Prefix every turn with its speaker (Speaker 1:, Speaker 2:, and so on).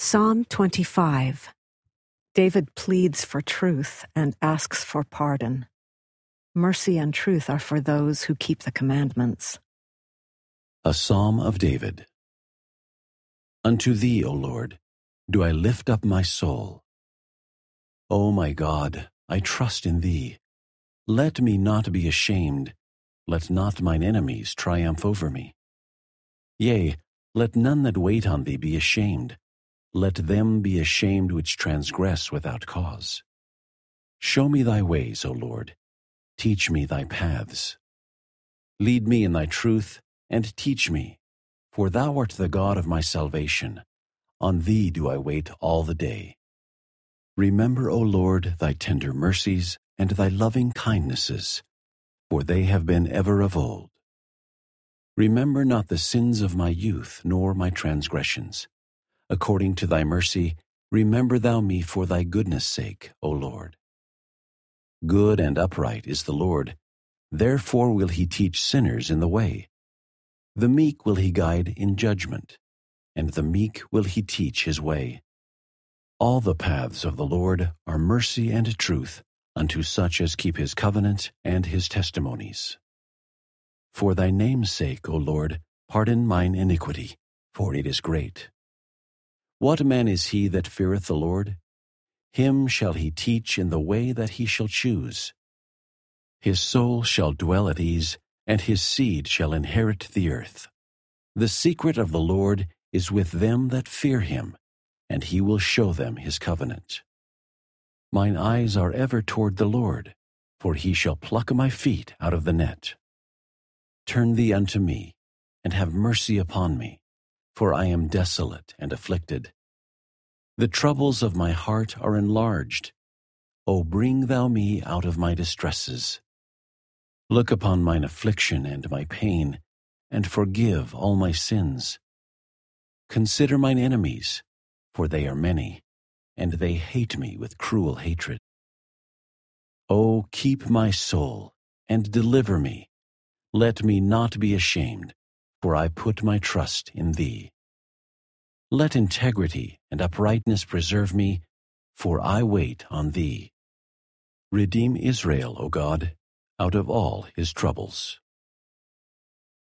Speaker 1: Psalm 25. David pleads for truth and asks for pardon. Mercy and truth are for those who keep the commandments.
Speaker 2: A Psalm of David. Unto thee, O Lord, do I lift up my soul. O my God, I trust in thee. Let me not be ashamed. Let not mine enemies triumph over me. Yea, let none that wait on thee be ashamed. Let them be ashamed which transgress without cause. Show me thy ways, O Lord. Teach me thy paths. Lead me in thy truth, and teach me, for thou art the God of my salvation. On thee do I wait all the day. Remember, O Lord, thy tender mercies and thy loving kindnesses, for they have been ever of old. Remember not the sins of my youth, nor my transgressions. According to thy mercy, remember thou me for thy goodness' sake, O Lord. Good and upright is the Lord, therefore will he teach sinners in the way. The meek will he guide in judgment, and the meek will he teach his way. All the paths of the Lord are mercy and truth unto such as keep his covenant and his testimonies. For thy name's sake, O Lord, pardon mine iniquity, for it is great. What man is he that feareth the Lord? Him shall he teach in the way that he shall choose. His soul shall dwell at ease, and his seed shall inherit the earth. The secret of the Lord is with them that fear him, and he will show them his covenant. Mine eyes are ever toward the Lord, for he shall pluck my feet out of the net. Turn thee unto me, and have mercy upon me, for I am desolate and afflicted. The troubles of my heart are enlarged. O bring thou me out of my distresses. Look upon mine affliction and my pain, and forgive all my sins. Consider mine enemies, for they are many, and they hate me with cruel hatred. O keep my soul, and deliver me. Let me not be ashamed, for I put my trust in thee. Let integrity and uprightness preserve me, for I wait on thee. Redeem Israel, O God, out of all his troubles.